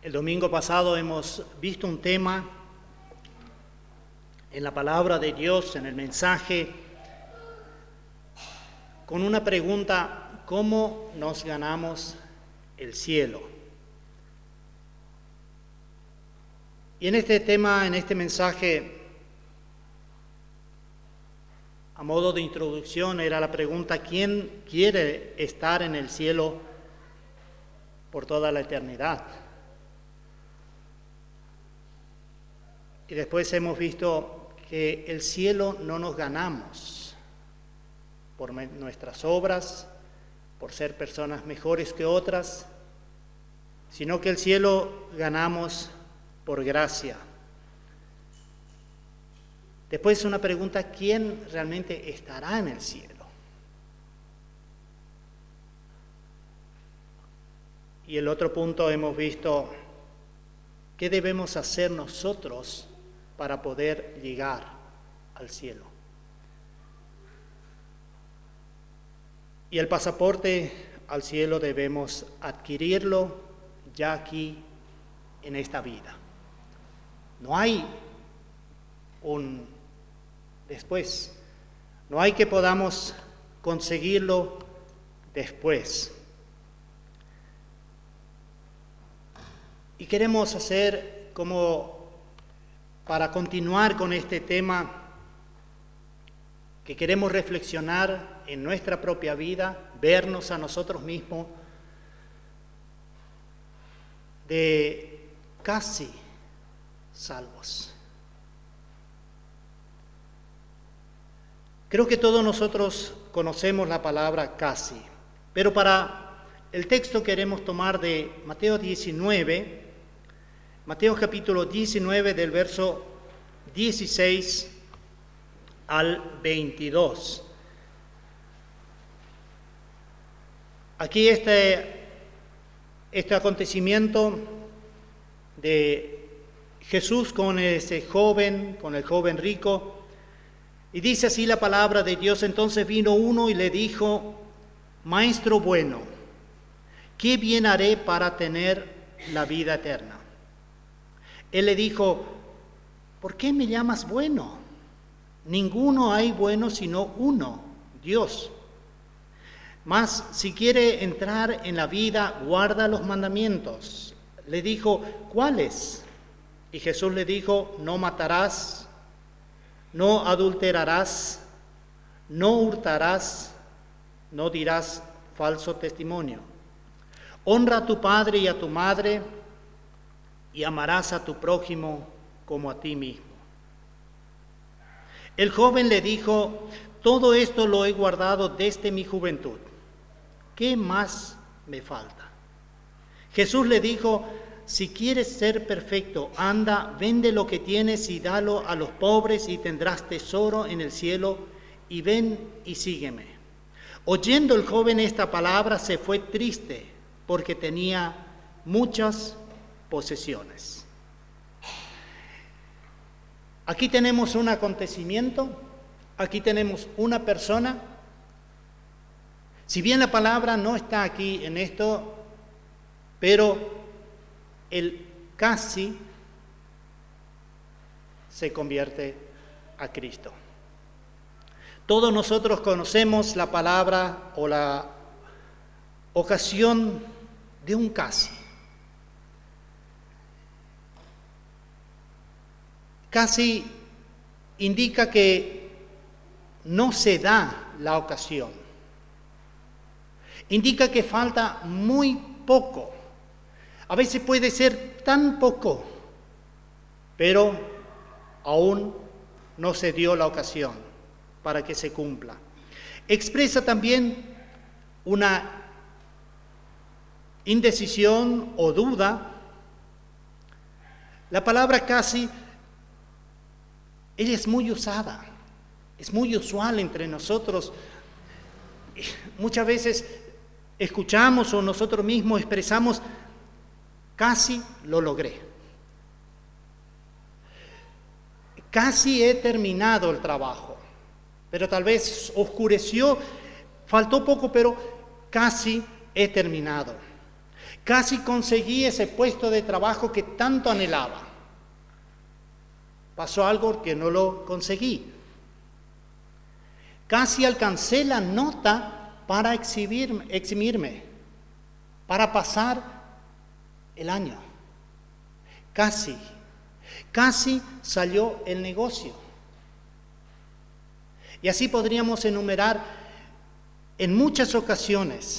El domingo pasado hemos visto un tema en la palabra de Dios, en el mensaje, con una pregunta: ¿cómo nos ganamos el cielo? Y en este tema, en este mensaje, a modo de introducción, era la pregunta: ¿quién quiere estar en el cielo por toda la eternidad? Y después hemos visto que el cielo no nos ganamos por nuestras obras, por ser personas mejores que otras, sino que el cielo ganamos por gracia. Después una pregunta: ¿quién realmente estará en el cielo? Y el otro punto hemos visto: ¿qué debemos hacer nosotros para poder llegar al cielo? Y el pasaporte al cielo debemos adquirirlo ya aquí en esta vida. No hay un después, no hay que podamos conseguirlo después. Y queremos hacer como para continuar con este tema, que queremos reflexionar en nuestra propia vida, vernos a nosotros mismos de casi salvos. Creo que todos nosotros conocemos la palabra casi, pero para el texto queremos tomar de Mateo 19, Mateo capítulo 19 del verso 16 al 22. Aquí este acontecimiento de Jesús con ese joven, con el joven rico, y dice así la palabra de Dios: entonces vino uno y le dijo: Maestro bueno, ¿qué bien haré para tener la vida eterna? Él le dijo: ¿por qué me llamas bueno? Ninguno hay bueno sino uno, Dios. Mas si quiere entrar en la vida, guarda los mandamientos. Le dijo: ¿cuáles? Y Jesús le dijo: no matarás, no adulterarás, no hurtarás, no dirás falso testimonio. Honra a tu padre y a tu madre, y amarás a tu prójimo como a ti mismo. El joven le dijo: todo esto lo he guardado desde mi juventud. ¿Qué más me falta? Jesús le dijo: si quieres ser perfecto, anda, vende lo que tienes y dalo a los pobres y tendrás tesoro en el cielo, y ven y sígueme. Oyendo el joven esta palabra, se fue triste porque tenía muchas posesiones. Aquí tenemos un acontecimiento, aquí tenemos una persona. Si bien la palabra no está aquí en esto, pero el casi se convierte a Cristo. Todos nosotros conocemos la palabra o la ocasión de un casi. Casi indica que no se da la ocasión. Indica que falta muy poco. A veces puede ser tan poco, pero aún no se dio la ocasión para que se cumpla. Expresa también una indecisión o duda. La palabra casi, ella es muy usada, es muy usual entre nosotros. Muchas veces escuchamos o nosotros mismos expresamos: casi lo logré. Casi he terminado el trabajo, pero tal vez oscureció, faltó poco, pero casi he terminado. Casi conseguí ese puesto de trabajo que tanto anhelaba. Pasó algo que no lo conseguí. Casi alcancé la nota para eximirme, para pasar el año. Casi salió el negocio. Y así podríamos enumerar en muchas ocasiones.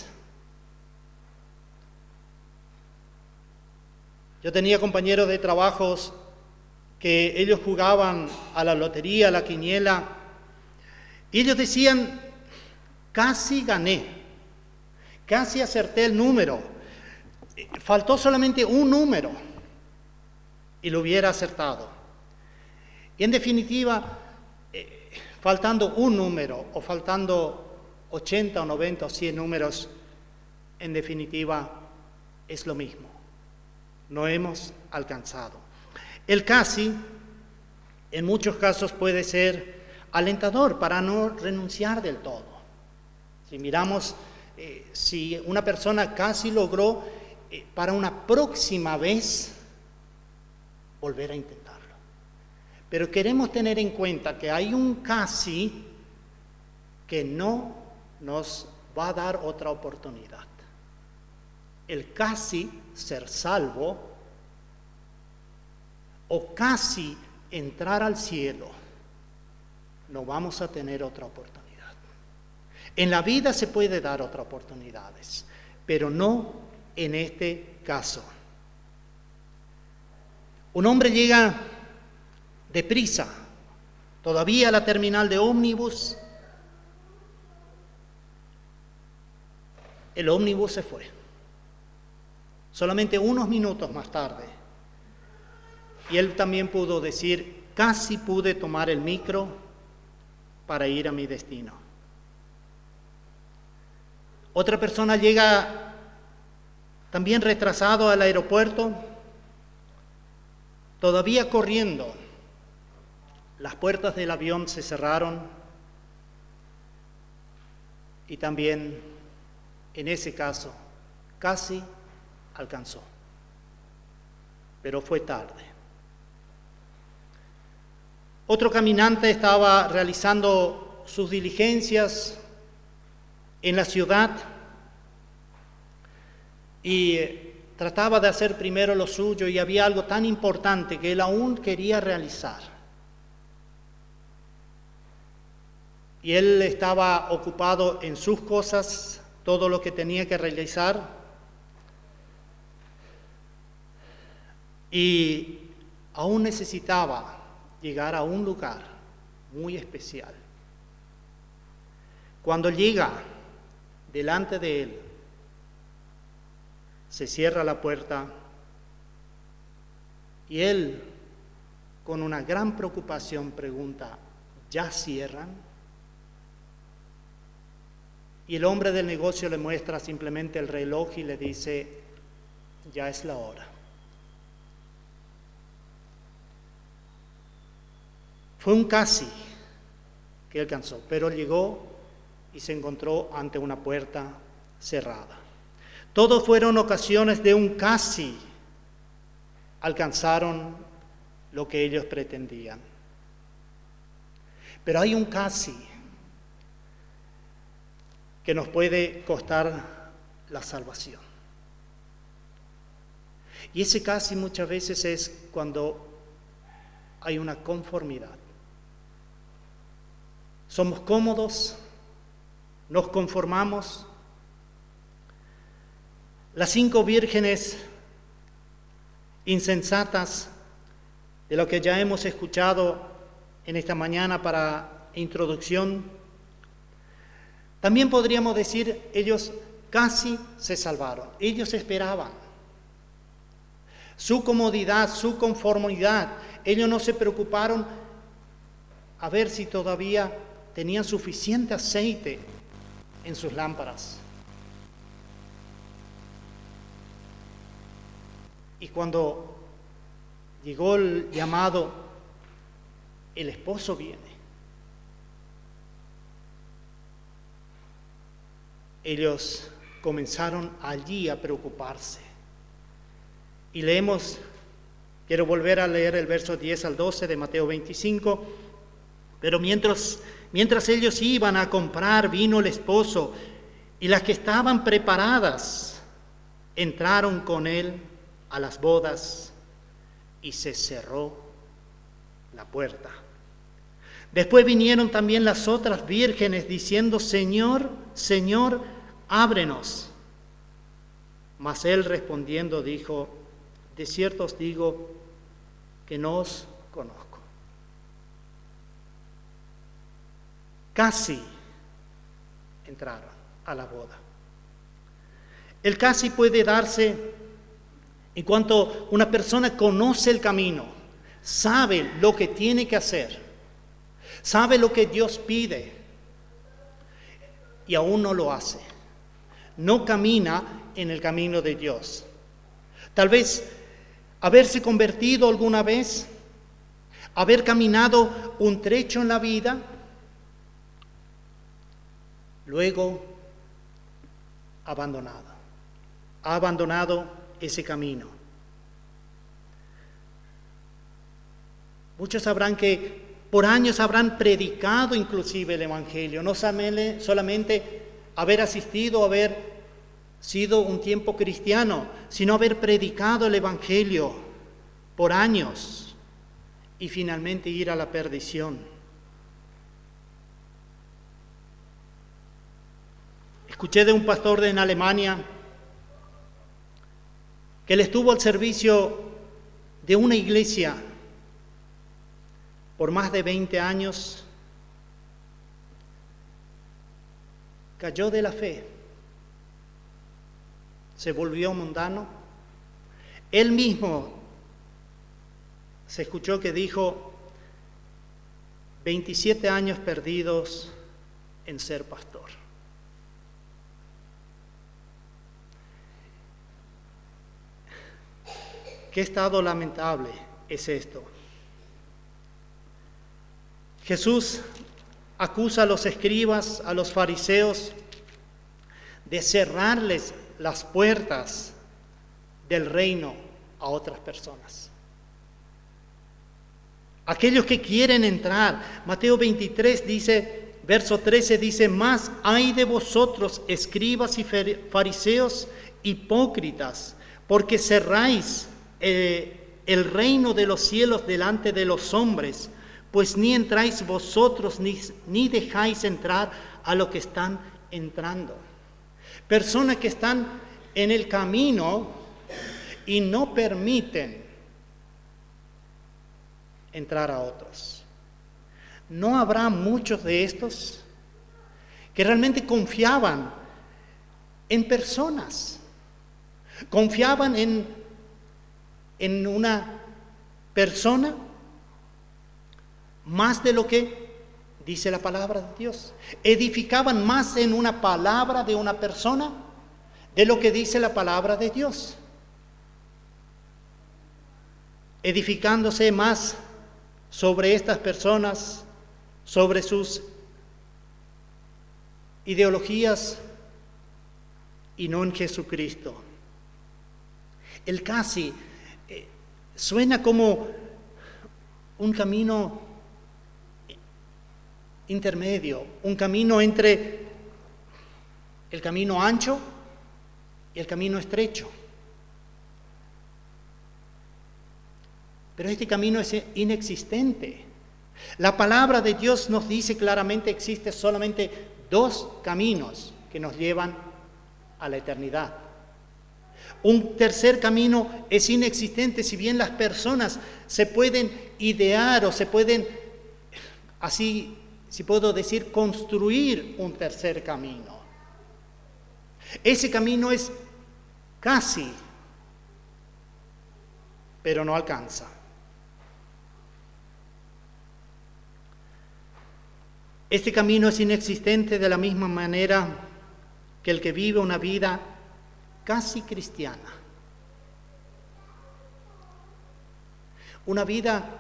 Yo tenía compañeros de trabajos que ellos jugaban a la lotería, a la quiniela, y ellos decían, casi gané, casi acerté el número, faltó solamente un número y lo hubiera acertado. Y en definitiva, faltando un número o faltando 80 o 90 o 100 números, en definitiva es lo mismo. No hemos alcanzado. El casi, en muchos casos, puede ser alentador para no renunciar del todo. Si miramos, si una persona casi logró, para una próxima vez, volver a intentarlo. Pero queremos tener en cuenta que hay un casi que no nos va a dar otra oportunidad. El casi ser salvo o casi entrar al cielo, no vamos a tener otra oportunidad. En la vida se puede dar otras oportunidades, pero no en este caso. Un hombre llega deprisa, todavía a la terminal de ómnibus. El ómnibus se fue. Solamente unos minutos más tarde. Y él también pudo decir, casi pude tomar el micro para ir a mi destino. Otra persona llega también retrasado al aeropuerto, todavía corriendo. Las puertas del avión se cerraron y también en ese caso casi alcanzó, pero fue tarde. Otro caminante estaba realizando sus diligencias en la ciudad y trataba de hacer primero lo suyo, y había algo tan importante que él aún quería realizar. Y él estaba ocupado en sus cosas, todo lo que tenía que realizar, y aún necesitaba llegar a un lugar muy especial. Cuando llega delante de él, se cierra la puerta y él, con una gran preocupación, pregunta, ¿ya cierran? Y el hombre del negocio le muestra simplemente el reloj y le dice, ya es la hora. Fue un casi que alcanzó, pero llegó y se encontró ante una puerta cerrada. Todos fueron ocasiones de un casi. Alcanzaron lo que ellos pretendían. Pero hay un casi que nos puede costar la salvación. Y ese casi muchas veces es cuando hay una conformidad. Somos cómodos, nos conformamos. Las 5 vírgenes insensatas, de lo que ya hemos escuchado en esta mañana para introducción, también podríamos decir, ellos casi se salvaron, ellos esperaban. Su comodidad, su conformidad, ellos no se preocuparon a ver si todavía tenían suficiente aceite en sus lámparas. Y cuando llegó el llamado, el esposo viene. Ellos comenzaron allí a preocuparse. Y leemos, quiero volver a leer el verso 10 al 12 de Mateo 25, pero mientras ellos iban a comprar, vino el esposo, y las que estaban preparadas entraron con él a las bodas y se cerró la puerta. Después vinieron también las otras vírgenes diciendo: Señor, Señor, ábrenos. Mas él respondiendo dijo: de cierto os digo que no os conozco. Casi entraron a la boda. El casi puede darse en cuanto una persona conoce el camino, sabe lo que tiene que hacer, sabe lo que Dios pide y aún no lo hace. No camina en el camino de Dios. Tal vez haberse convertido alguna vez, haber caminado un trecho en la vida, luego ha abandonado ese camino. Muchos sabrán que por años habrán predicado inclusive el Evangelio, no solamente haber asistido, haber sido un tiempo cristiano, sino haber predicado el Evangelio por años y finalmente ir a la perdición. Escuché de un pastor en Alemania que él estuvo al servicio de una iglesia por más de 20 años, cayó de la fe, se volvió mundano. Él mismo se escuchó que dijo: 27 años perdidos en ser pastor. Qué estado lamentable es esto. Jesús acusa a los escribas, a los fariseos, de cerrarles las puertas del reino a otras personas. Aquellos que quieren entrar, Mateo 23 dice, verso 13 dice: más hay de vosotros, escribas y fariseos, hipócritas, porque cerráis el reino de los cielos delante de los hombres, pues ni entráis vosotros ni dejáis entrar a los que están entrando. Personas que están en el camino y no permiten entrar a otros. ¿No habrá muchos de estos que realmente confiaban en personas? Confiaban en una persona más de lo que dice la palabra de Dios. Edificaban más en una palabra de una persona de lo que dice la palabra de Dios. Edificándose más sobre estas personas, sobre sus ideologías y no en Jesucristo. El casi suena como un camino intermedio, un camino entre el camino ancho y el camino estrecho. Pero este camino es inexistente. La palabra de Dios nos dice claramente: existen solamente dos caminos que nos llevan a la eternidad. Un tercer camino es inexistente, si bien las personas se pueden idear o se pueden, así si puedo decir, construir un tercer camino. Ese camino es casi, pero no alcanza. Este camino es inexistente de la misma manera que el que vive una vida casi cristiana. Una vida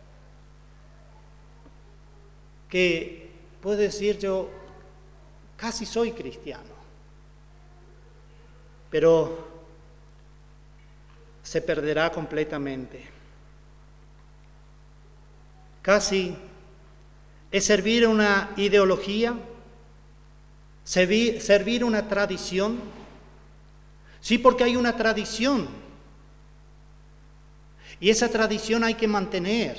que puedo decir yo casi soy cristiano, pero se perderá completamente. Casi es servir una ideología, servir una tradición. Sí, porque hay una tradición. Y esa tradición hay que mantener.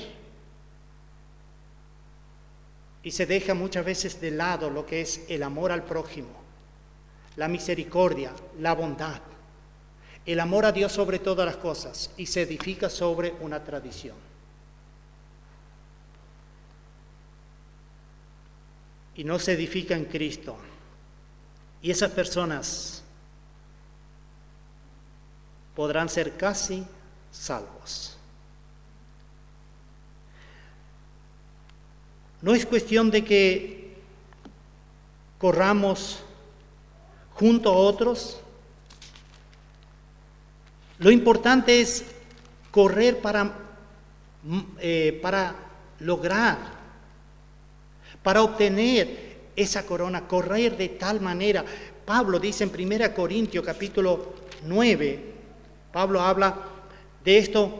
Y se deja muchas veces de lado lo que es el amor al prójimo, la misericordia, la bondad, el amor a Dios sobre todas las cosas, y se edifica sobre una tradición. Y no se edifica en Cristo. Y esas personas podrán ser casi salvos. No es cuestión de que corramos junto a otros. Lo importante es correr para lograr, para obtener esa corona, correr de tal manera. Pablo dice en 1 Corintios capítulo 9, Pablo habla de esto.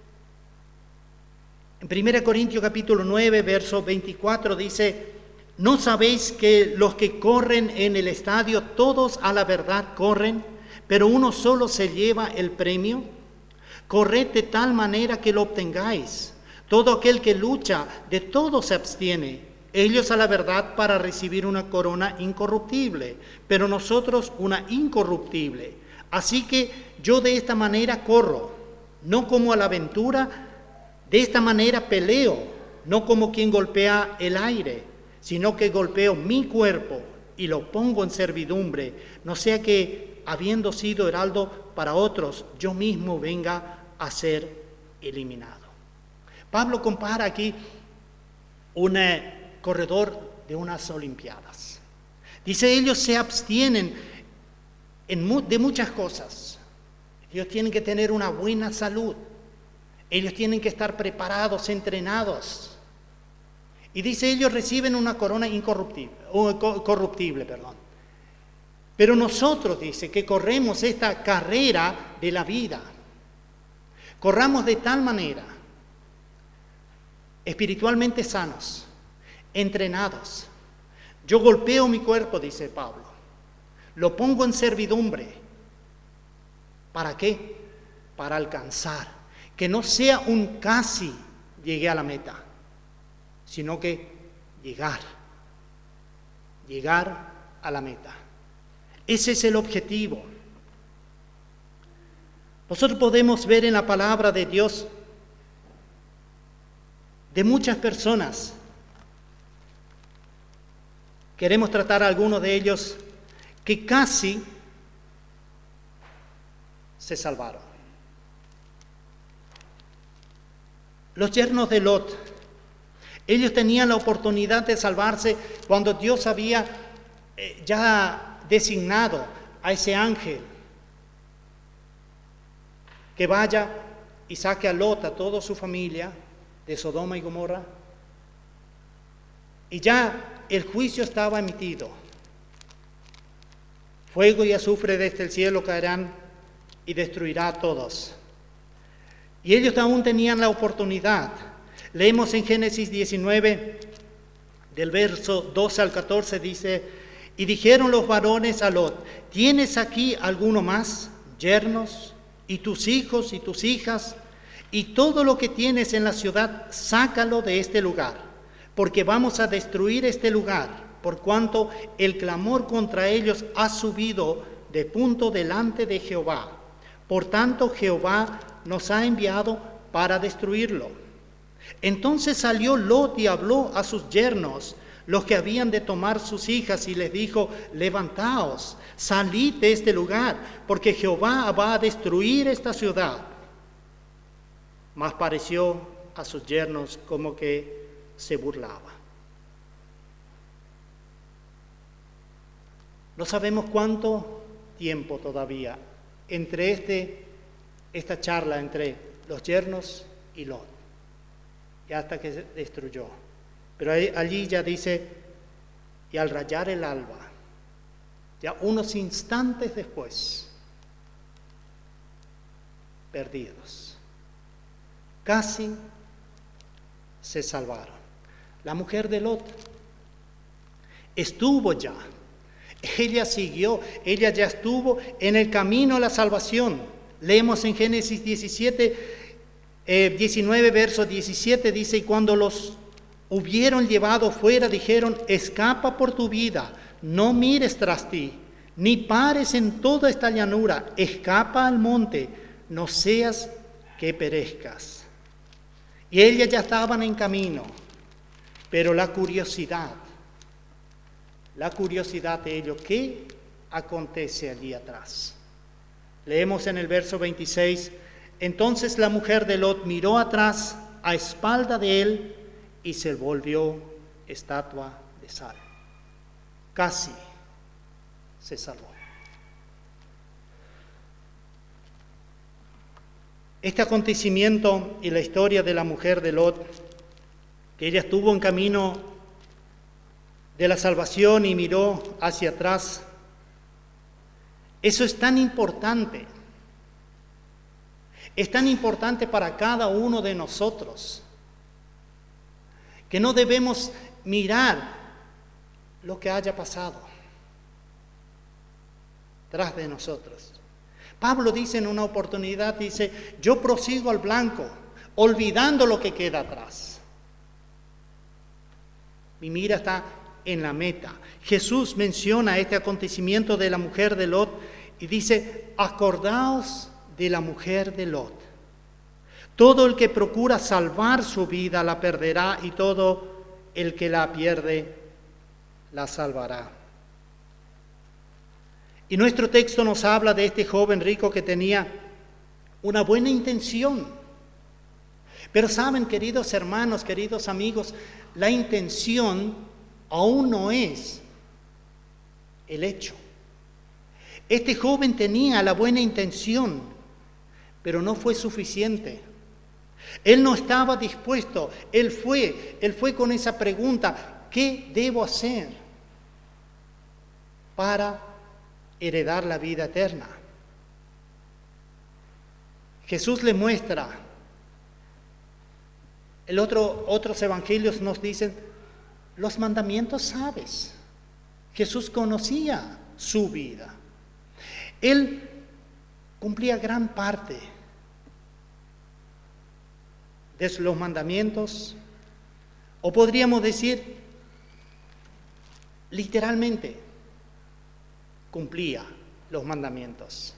En 1 Corintios capítulo 9, verso 24 dice: ¿no sabéis que los que corren en el estadio, todos a la verdad corren, pero uno solo se lleva el premio? Corred de tal manera que lo obtengáis. Todo aquel que lucha, de todo se abstiene. Ellos a la verdad para recibir una corona incorruptible, pero nosotros una incorruptible. Así que yo de esta manera corro, no como a la aventura. De esta manera peleo, no como quien golpea el aire, sino que golpeo mi cuerpo y lo pongo en servidumbre, no sea que, habiendo sido heraldo para otros, yo mismo venga a ser eliminado. Pablo compara aquí un corredor de unas olimpiadas. Dice, ellos se abstienen de muchas cosas. Ellos tienen que tener una buena salud. Ellos tienen que estar preparados, entrenados. Y dice, ellos reciben una corona corruptible. Pero nosotros, dice, que corremos esta carrera de la vida, corramos de tal manera, espiritualmente sanos, entrenados. Yo golpeo mi cuerpo, dice Pablo, lo pongo en servidumbre. ¿Para qué? Para alcanzar. Que no sea un casi llegué a la meta, sino que llegar a la meta. Ese es el objetivo. Nosotros podemos ver en la palabra de Dios de muchas personas. Queremos tratar a algunos de ellos que casi se salvaron. Los yernos de Lot, ellos tenían la oportunidad de salvarse cuando Dios había ya designado a ese ángel que vaya y saque a Lot, a toda su familia de Sodoma y Gomorra. Y ya el juicio estaba emitido. Fuego y azufre desde el cielo caerán y destruirá a todos. Y ellos aún tenían la oportunidad. Leemos en Génesis 19, del verso 12 al 14, dice: y dijeron los varones a Lot: ¿tienes aquí alguno más, yernos, y tus hijos y tus hijas, y todo lo que tienes en la ciudad, sácalo de este lugar, porque vamos a destruir este lugar, por cuanto el clamor contra ellos ha subido de punto delante de Jehová. Por tanto, Jehová nos ha enviado para destruirlo. Entonces salió Lot y habló a sus yernos, los que habían de tomar sus hijas, y les dijo: levantaos, salid de este lugar, porque Jehová va a destruir esta ciudad. Mas pareció a sus yernos como que se burlaba. No sabemos cuánto tiempo todavía entre esta charla entre los yernos y Lot, y hasta que se destruyó. Pero allí ya dice: y al rayar el alba, ya unos instantes después, perdidos. Casi se salvaron. La mujer de Lot estuvo ya. Ella siguió, ella ya estuvo en el camino a la salvación. Leemos en Génesis 19, verso 17, dice: y cuando los hubieron llevado fuera, dijeron: escapa por tu vida, no mires tras ti, ni pares en toda esta llanura, escapa al monte, no seas que perezcas. Y ellas ya estaban en camino, pero la curiosidad de ellos, ¿qué acontece allí atrás? Leemos en el verso 26: entonces la mujer de Lot miró atrás a espalda de él y se volvió estatua de sal. Casi se salvó. Este acontecimiento y la historia de la mujer de Lot, que ella estuvo en camino de la salvación y miró hacia atrás, eso es tan importante. Es tan importante para cada uno de nosotros que no debemos mirar lo que haya pasado tras de nosotros. Pablo dice en una oportunidad, dice: yo prosigo al blanco, olvidando lo que queda atrás. Mi mira está en la meta. Jesús menciona este acontecimiento de la mujer de Lot y dice: acordaos de la mujer de Lot. Todo el que procura salvar su vida la perderá, y todo el que la pierde la salvará. Y nuestro texto nos habla de este joven rico que tenía una buena intención. Pero saben, queridos hermanos, queridos amigos, la intención aún no es el hecho. Este joven tenía la buena intención, pero no fue suficiente. Él no estaba dispuesto. Él fue con esa pregunta: ¿qué debo hacer para heredar la vida eterna? Jesús le muestra. Otros evangelios nos dicen: los mandamientos sabes. Jesús conocía su vida. Él cumplía gran parte de los mandamientos, o podríamos decir, literalmente, cumplía los mandamientos.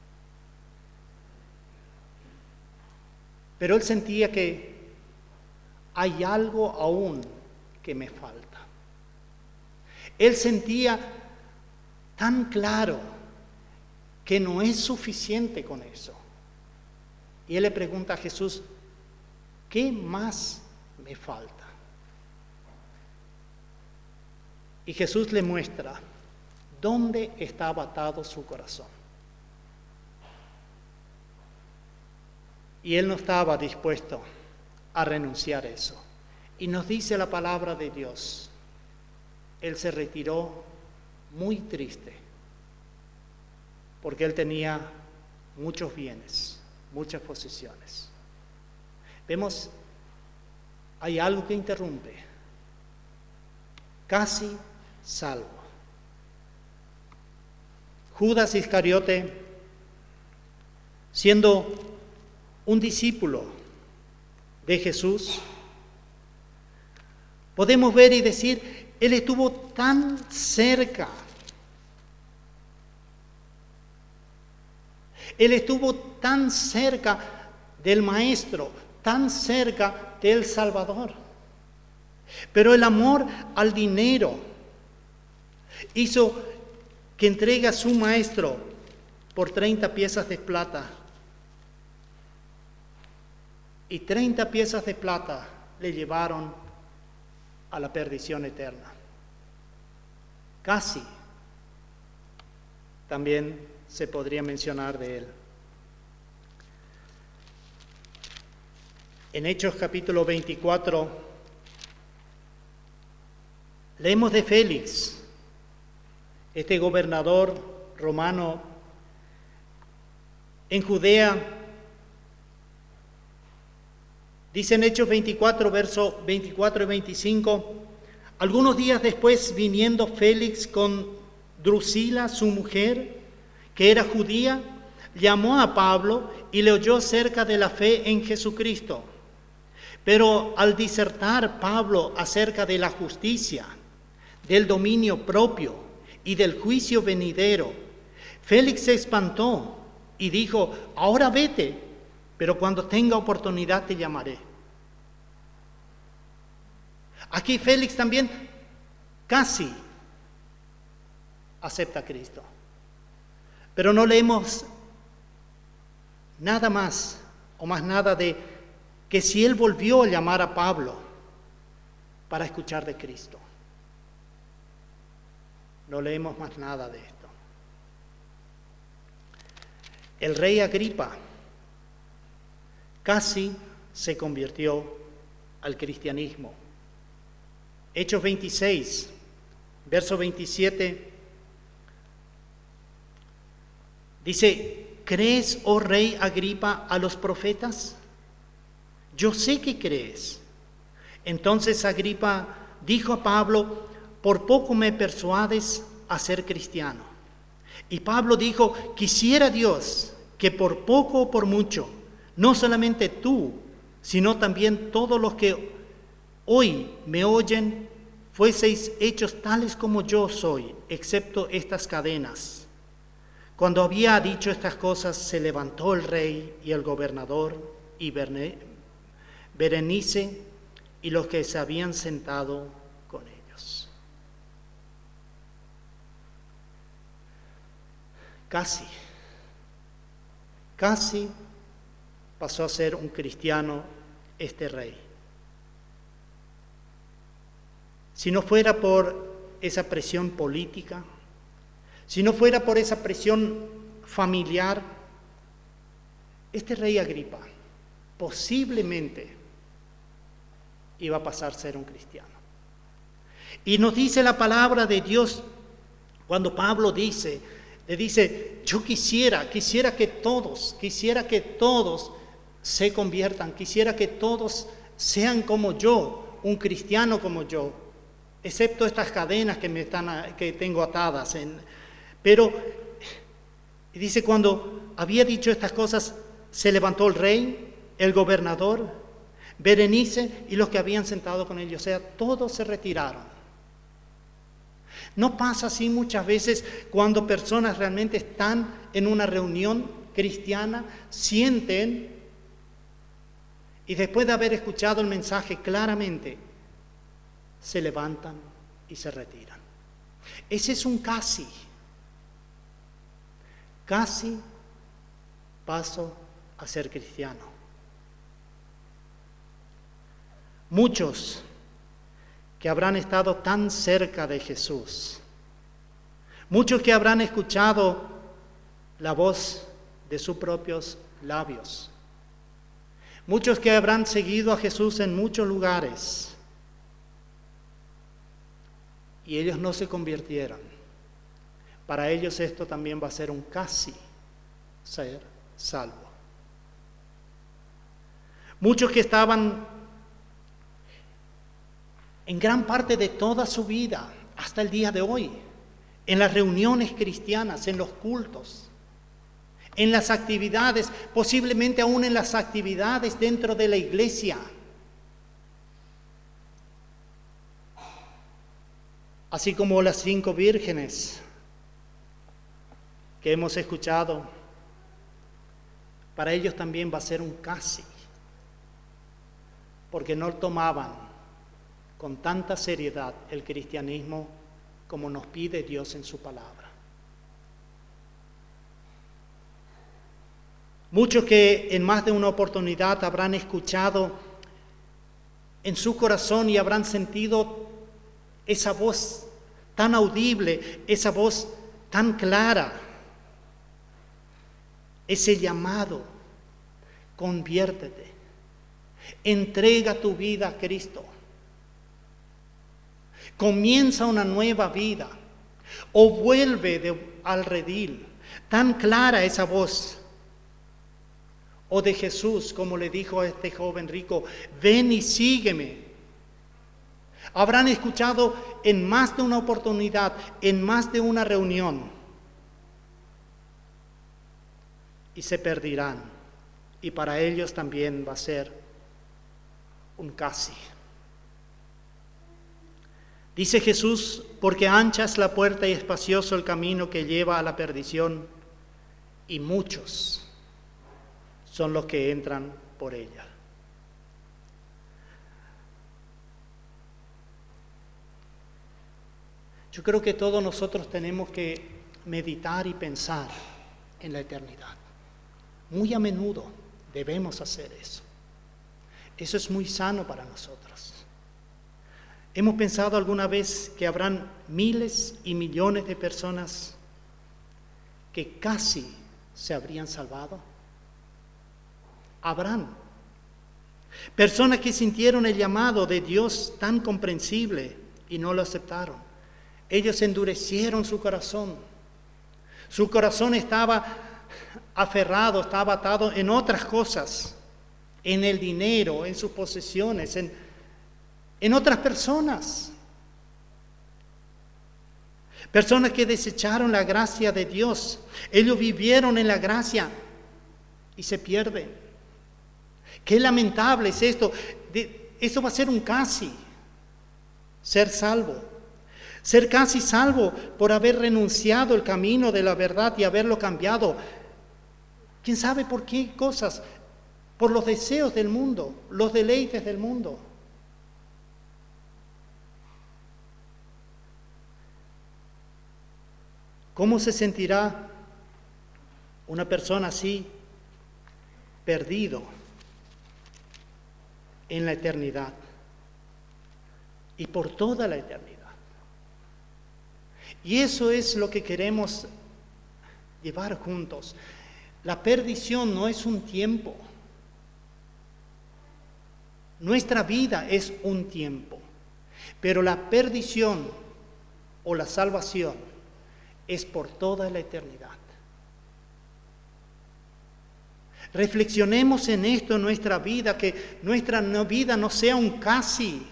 Pero él sentía que hay algo aún que me falta. Él sentía tan claro que no es suficiente con eso. Y él le pregunta a Jesús: ¿qué más me falta? Y Jesús le muestra dónde estaba atado su corazón. Y él no estaba dispuesto a renunciar a eso. Y nos dice la palabra de Dios: él se retiró muy triste, porque él tenía muchos bienes, muchas posesiones. Vemos, hay algo que interrumpe. Casi salvo. Judas Iscariote, siendo un discípulo de Jesús, podemos ver y decir: él estuvo tan cerca. Él estuvo tan cerca del Maestro, tan cerca del Salvador. Pero el amor al dinero hizo que entregue a su Maestro por 30 piezas de plata. Y 30 piezas de plata le llevaron a la perdición eterna. Casi también se podría mencionar de él. En Hechos capítulo 24, leemos de Félix, este gobernador romano en Judea, Dice en Hechos 24, versos 24 y 25, algunos días después, viniendo Félix con Drusila, su mujer, que era judía, llamó a Pablo y le oyó acerca de la fe en Jesucristo. Pero al disertar Pablo acerca de la justicia, del dominio propio y del juicio venidero, Félix se espantó y dijo: ahora vete, pero cuando tenga oportunidad te llamaré. Aquí Félix también casi acepta a Cristo, pero no leemos nada más o más nada de que si él volvió a llamar a Pablo para escuchar de Cristo. No leemos más nada de esto. El rey Agripa casi se convirtió al cristianismo. Hechos 26, verso 27, dice: ¿crees, oh rey Agripa, a los profetas? Yo sé que crees. Entonces Agripa dijo a Pablo: por poco me persuades a ser cristiano. Y Pablo dijo: quisiera Dios que por poco o por mucho, no solamente tú, sino también todos los que hoy me oyen, fueseis hechos tales como yo soy, excepto estas cadenas. Cuando había dicho estas cosas, se levantó el rey y el gobernador y Berenice y los que se habían sentado con ellos. Casi pasó a ser un cristiano este rey. Si no fuera por esa presión política, si no fuera por esa presión familiar, este rey Agripa posiblemente iba a pasar a ser un cristiano. Y nos dice la palabra de Dios cuando Pablo le dice: yo quisiera que todos se conviertan, quisiera que todos sean como yo, un cristiano como yo, excepto estas cadenas que tengo atadas. Pero dice, cuando había dicho estas cosas, se levantó el rey, el gobernador, Berenice y los que habían sentado con ellos, o sea, todos se retiraron. ¿No pasa así muchas veces cuando personas realmente están en una reunión cristiana, sienten, y después de haber escuchado el mensaje claramente, se levantan y se retiran? Ese es un casi paso a ser cristiano. Muchos que habrán estado tan cerca de Jesús, muchos que habrán escuchado la voz de sus propios labios, muchos que habrán seguido a Jesús en muchos lugares, y ellos no se convirtieron. Para ellos esto también va a ser un casi ser salvo. Muchos que estaban en gran parte de toda su vida, hasta el día de hoy, en las reuniones cristianas, en los cultos, en las actividades, posiblemente aún en las actividades dentro de la iglesia. Así como las 5 vírgenes que hemos escuchado, para ellos también va a ser un casi, porque no tomaban con tanta seriedad el cristianismo como nos pide Dios en su palabra. Muchos que en más de una oportunidad habrán escuchado en su corazón y habrán sentido esa voz tan audible, esa voz tan clara, ese llamado: conviértete, entrega tu vida a Cristo, comienza una nueva vida o vuelve al redil. Tan clara esa voz. o de Jesús, como le dijo a este joven rico, ven y sígueme. Habrán escuchado en más de una oportunidad, en más de una reunión, y se perderán. Y para ellos también va a ser un casi. Dice Jesús, porque ancha es la puerta y espacioso el camino que lleva a la perdición, y muchos son los que entran por ella. Yo creo que todos nosotros tenemos que meditar y pensar en la eternidad. Muy a menudo debemos hacer eso. Eso es muy sano para nosotros. ¿Hemos pensado alguna vez que habrán miles y millones de personas que casi se habrían salvado? Habrán personas que sintieron el llamado de Dios tan comprensible y no lo aceptaron. Ellos endurecieron su corazón. Su corazón estaba aferrado, estaba atado en otras cosas, en el dinero, en sus posesiones, en otras personas. Personas que desecharon la gracia de Dios. Ellos vivieron en la gracia y se pierden. Qué lamentable es esto. Eso va a ser un casi, ser salvo. Ser casi salvo por haber renunciado al camino de la verdad y haberlo cambiado. ¿Quién sabe por qué cosas? Por los deseos del mundo, los deleites del mundo. ¿Cómo se sentirá una persona así, perdido en la eternidad y por toda la eternidad? Y eso es lo que queremos llevar juntos. La perdición no es un tiempo. Nuestra vida es un tiempo. Pero la perdición o la salvación es por toda la eternidad. Reflexionemos en esto en nuestra vida, que nuestra vida no sea un casi.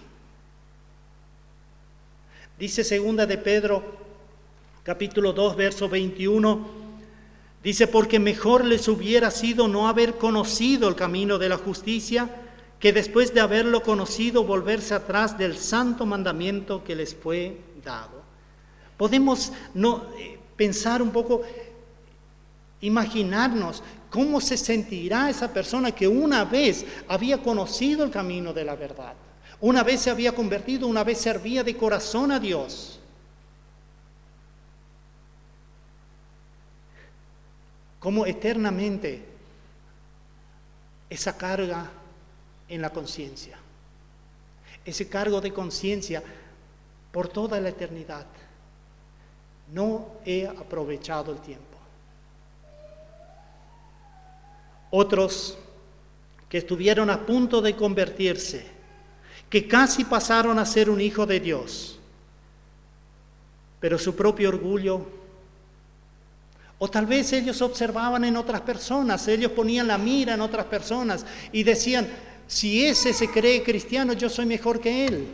Dice segunda de Pedro, capítulo 2, verso 21, dice, porque mejor les hubiera sido no haber conocido el camino de la justicia, que después de haberlo conocido volverse atrás del santo mandamiento que les fue dado. Podemos pensar un poco, imaginarnos cómo se sentirá esa persona que una vez había conocido el camino de la verdad, una vez se había convertido, una vez servía de corazón a Dios. Cómo eternamente esa carga en la conciencia, ese cargo de conciencia por toda la eternidad. No he aprovechado el tiempo. Otros que estuvieron a punto de convertirse, que casi pasaron a ser un hijo de Dios, pero su propio orgullo, o tal vez ellos observaban en otras personas, ellos ponían la mira en otras personas y decían, si ese se cree cristiano, yo soy mejor que él.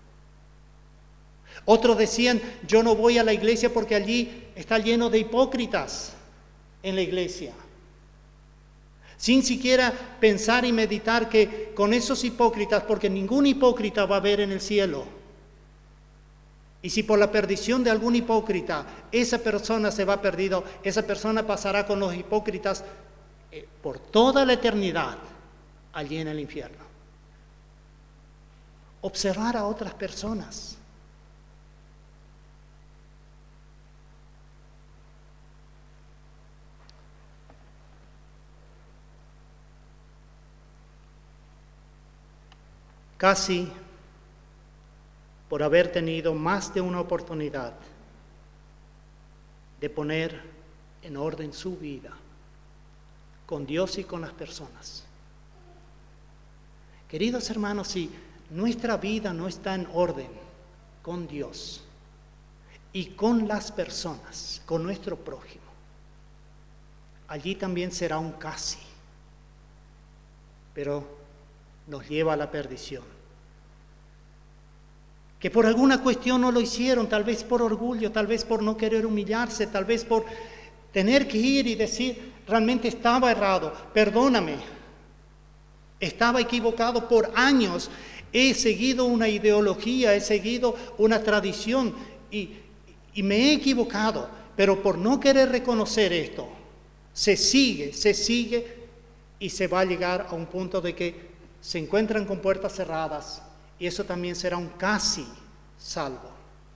Otros decían, yo no voy a la iglesia porque allí está lleno de hipócritas en la iglesia. Sin siquiera pensar y meditar que con esos hipócritas, porque ningún hipócrita va a ver en el cielo. Y si por la perdición de algún hipócrita esa persona se va perdido, esa persona pasará con los hipócritas por toda la eternidad allí en el infierno. Observar a otras personas. Casi por haber tenido más de una oportunidad de poner en orden su vida con Dios y con las personas. Queridos hermanos, si nuestra vida no está en orden con Dios y con las personas, con nuestro prójimo, allí también será un casi. pero nos lleva a la perdición. Que por alguna cuestión no lo hicieron, tal vez por orgullo, tal vez por no querer humillarse, tal vez por tener que ir y decir, realmente estaba errado, perdóname, estaba equivocado por años, he seguido una ideología, he seguido una tradición y me he equivocado, pero por no querer reconocer esto, se sigue y se va a llegar a un punto de que se encuentran con puertas cerradas y eso también será un casi salvo.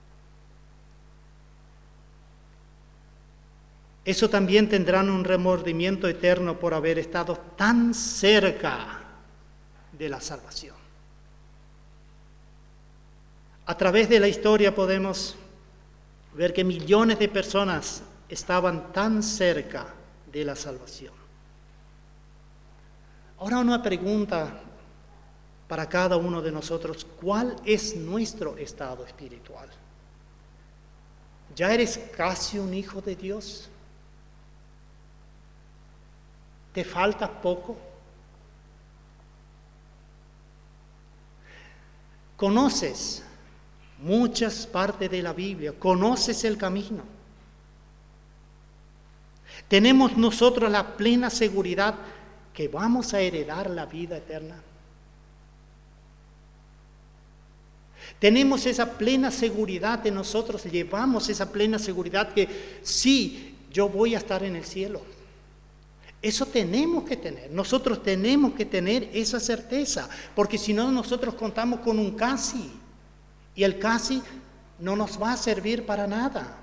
Eso también tendrán un remordimiento eterno por haber estado tan cerca de la salvación. A través de la historia podemos ver que millones de personas estaban tan cerca de la salvación. Ahora una pregunta para cada uno de nosotros: ¿cuál es nuestro estado espiritual? ¿Ya eres casi un hijo de Dios? ¿Te falta poco? ¿Conoces muchas partes de la Biblia? ¿Conoces el camino? ¿Tenemos nosotros la plena seguridad que vamos a heredar la vida eterna? ¿Tenemos esa plena seguridad de nosotros? ¿Llevamos esa plena seguridad que sí, yo voy a estar en el cielo? Eso tenemos que tener, nosotros tenemos que tener esa certeza, porque si no nosotros contamos con un casi, y el casi no nos va a servir para nada.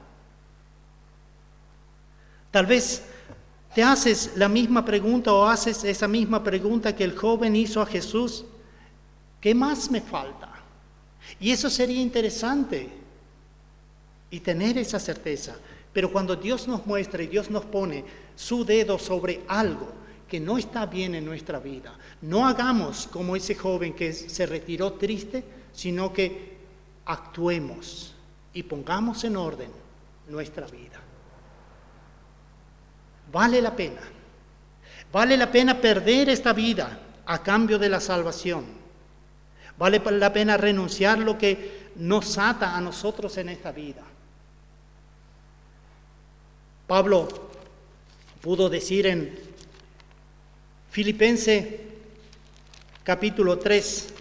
Tal vez te haces la misma pregunta o haces esa misma pregunta que el joven hizo a Jesús: ¿qué más me falta? Y eso sería interesante, y tener esa certeza. Pero cuando Dios nos muestra y Dios nos pone su dedo sobre algo que no está bien en nuestra vida, no hagamos como ese joven que se retiró triste, sino que actuemos y pongamos en orden nuestra vida. Vale la pena perder esta vida a cambio de la salvación. Vale la pena renunciar lo que nos ata a nosotros en esta vida. Pablo pudo decir en Filipenses capítulo 3,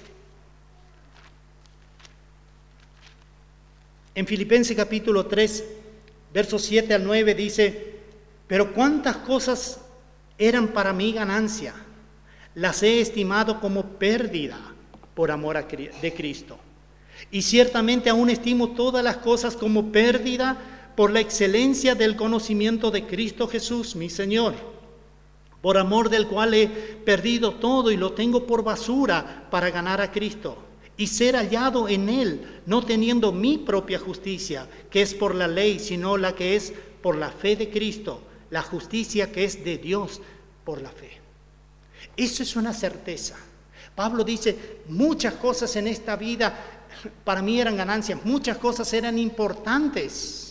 versos 7 al 9 dice: pero cuántas cosas eran para mí ganancia, las he estimado como pérdida por amor de Cristo. Y ciertamente aún estimo todas las cosas como pérdida por la excelencia del conocimiento de Cristo Jesús, mi Señor, por amor del cual he perdido todo y lo tengo por basura para ganar a Cristo y ser hallado en Él, no teniendo mi propia justicia, que es por la ley, sino la que es por la fe de Cristo, la justicia que es de Dios por la fe. Eso es una certeza. Pablo dice, muchas cosas en esta vida para mí eran ganancias, muchas cosas eran importantes.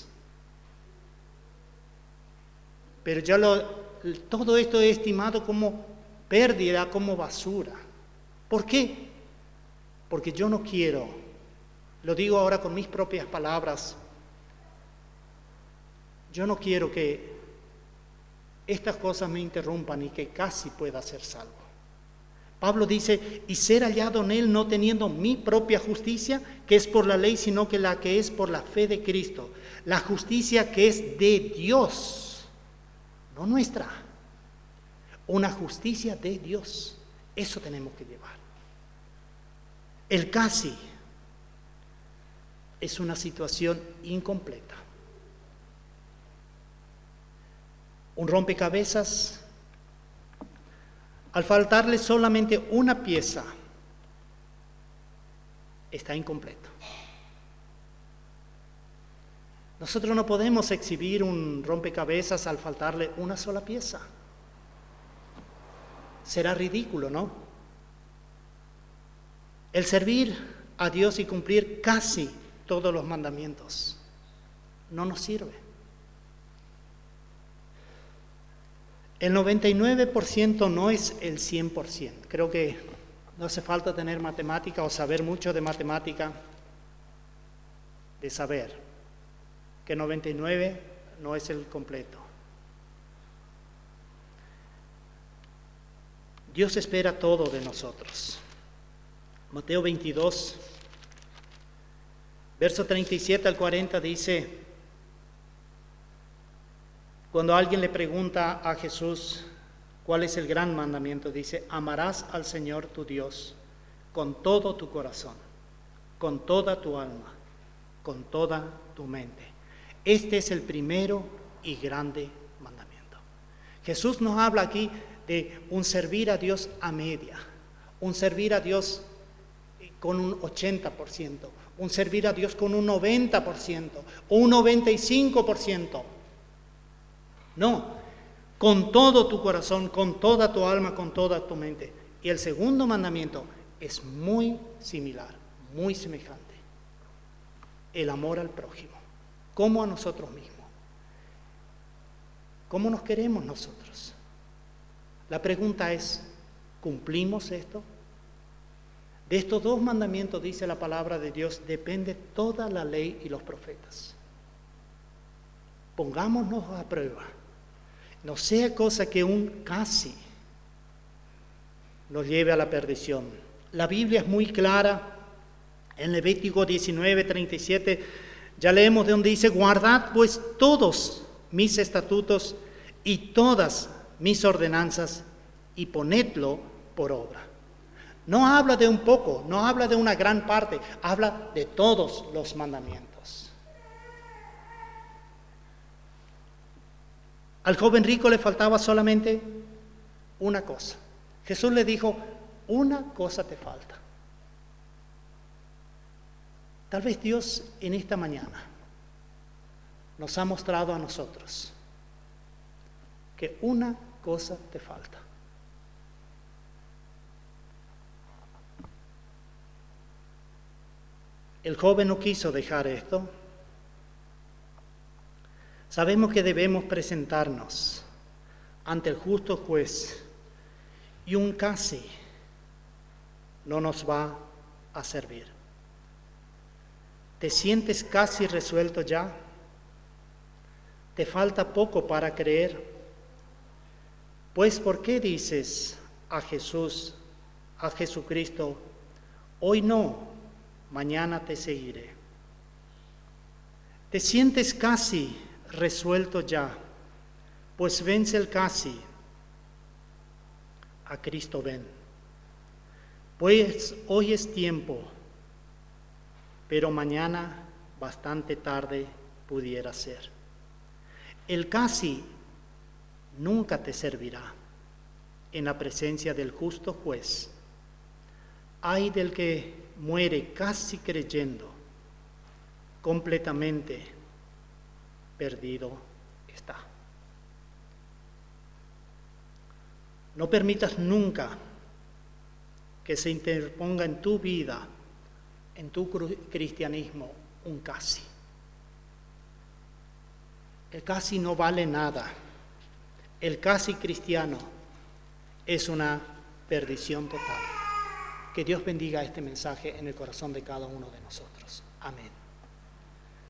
Pero ya todo esto he estimado como pérdida, como basura. ¿Por qué? Porque yo no quiero, lo digo ahora con mis propias palabras, yo no quiero que estas cosas me interrumpan y que casi pueda ser salvo. Pablo dice, y ser hallado en Él no teniendo mi propia justicia, que es por la ley, sino que la que es por la fe de Cristo. La justicia que es de Dios, no nuestra, una justicia de Dios. Eso tenemos que llevar. El casi es una situación incompleta. Un rompecabezas, al faltarle solamente una pieza, está incompleto. Nosotros no podemos exhibir un rompecabezas al faltarle una sola pieza. Será ridículo, ¿no? El servir a Dios y cumplir casi todos los mandamientos no nos sirve. El 99% no es el 100%. Creo que no hace falta tener matemática o saber mucho de matemática de saber que 99 no es el completo. Dios espera todo de nosotros. Mateo 22, verso 37 al 40 dice, cuando alguien le pregunta a Jesús cuál es el gran mandamiento, dice, amarás al Señor tu Dios con todo tu corazón, con toda tu alma, con toda tu mente. Este es el primero y grande mandamiento. Jesús nos habla aquí de un servir a Dios a media, un servir a Dios con un 80%, un servir a Dios con un 90%, o un 95%. No, con todo tu corazón, con toda tu alma, con toda tu mente. Y el segundo mandamiento es muy similar, muy semejante. El amor al prójimo, como a nosotros mismos. ¿Cómo nos queremos nosotros? La pregunta es, ¿cumplimos esto? De estos dos mandamientos, dice la palabra de Dios, depende toda la ley y los profetas. Pongámonos a prueba. No sea cosa que un casi nos lleve a la perdición. La Biblia es muy clara. En Levítico 19:37 ya leemos de donde dice, guardad pues todos mis estatutos y todas mis ordenanzas y ponedlo por obra. No habla de un poco, no habla de una gran parte, habla de todos los mandamientos. Al joven rico le faltaba solamente una cosa. Jesús le dijo, una cosa te falta. Tal vez Dios en esta mañana nos ha mostrado a nosotros que una cosa te falta. El joven no quiso dejar esto. Sabemos que debemos presentarnos ante el justo juez y un casi no nos va a servir. ¿Te sientes casi resuelto ya? ¿Te falta poco para creer? Pues ¿por qué dices a Jesucristo, hoy no, mañana te seguiré? ¿Te sientes casi resuelto ya? Pues vence el casi. A Cristo ven. Pues hoy es tiempo, pero mañana bastante tarde pudiera ser. El casi nunca te servirá en la presencia del justo juez. Ay del que muere casi creyendo, completamente perdido está. No permitas nunca que se interponga en tu vida, en tu cristianismo, un casi. El casi no vale nada. El casi cristiano es una perdición total. Que Dios bendiga este mensaje en el corazón de cada uno de nosotros. Amén.